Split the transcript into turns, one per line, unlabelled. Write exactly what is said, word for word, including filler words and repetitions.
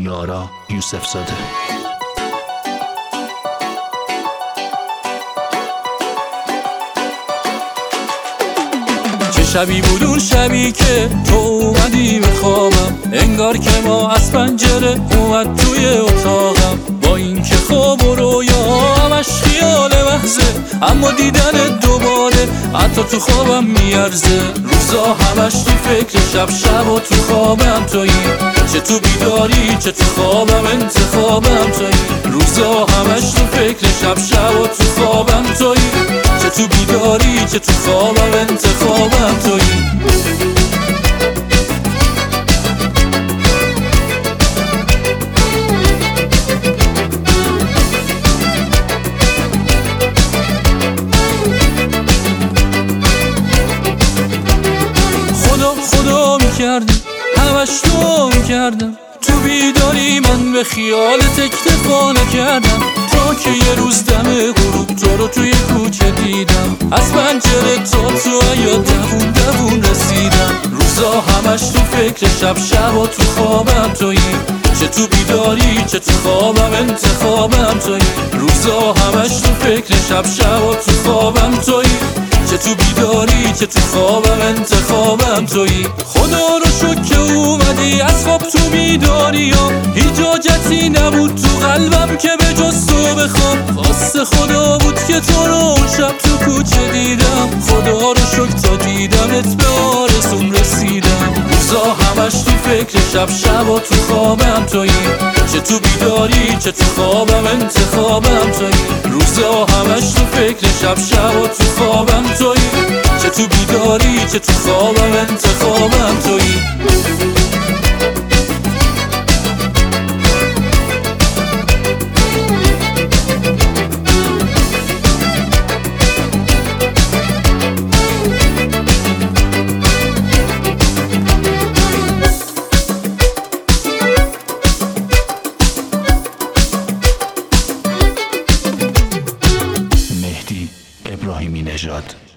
یارا یوسف زاده.
چه شبی بود اون شبی که تو اومدی به خوابم، انگار که ما از پنجره اومد توی اتاقم. با این که خواب و رویا همش خیال محضه، اما دیدن دوباره حتی تو خوابم میارزه. روزا همش تو فکر شب، شب و تو خوابم تویی، چه تو بیداری چه تو خوابم انتخابم تویی. روزا همش تو فکر شب، شب و تو خوابم تویی، چه تو بیداری چه تو خوابم انتخابم تویی. خدا خدا میکردی همش تو میکردم، تو بیداری من به خیال تکتفا نکردم. تا که یه روز دم غروب تو رو توی کوچه دیدم، از پنجره تا تو حیاط دوون دوون رسیدم. روزا همش تو فکر شب، شب و تو خوابم تویی، چه تو بیداری چه تو خوابم انتخابم تویی. روزا همش تو فکر شب، شب و تو خوابم تویی، چه تو بیداری چه تو خوابم انتخابم تویی. خدا رو شکر که اومدی از خواب تو بیداری ها، هیچ حاجتی نبود تو قلبم که به جز تو بخوام. خواست خدا بود که تو رو اون شب تو کوچه دیدم، خدا رو شکر تا دیدمت به آرزوم رسیدم. روزا همش تو فکر شب، شب و تو خوابم تویی، چه تو بیداری چه تو خوابم انتخابم تویی. روزا همش تو فکر شب، شب و تو خوابم تویی، چه تو بیداری چه تو خوابم انتخابم تویی.
مهدی ابراهیمی نژاد.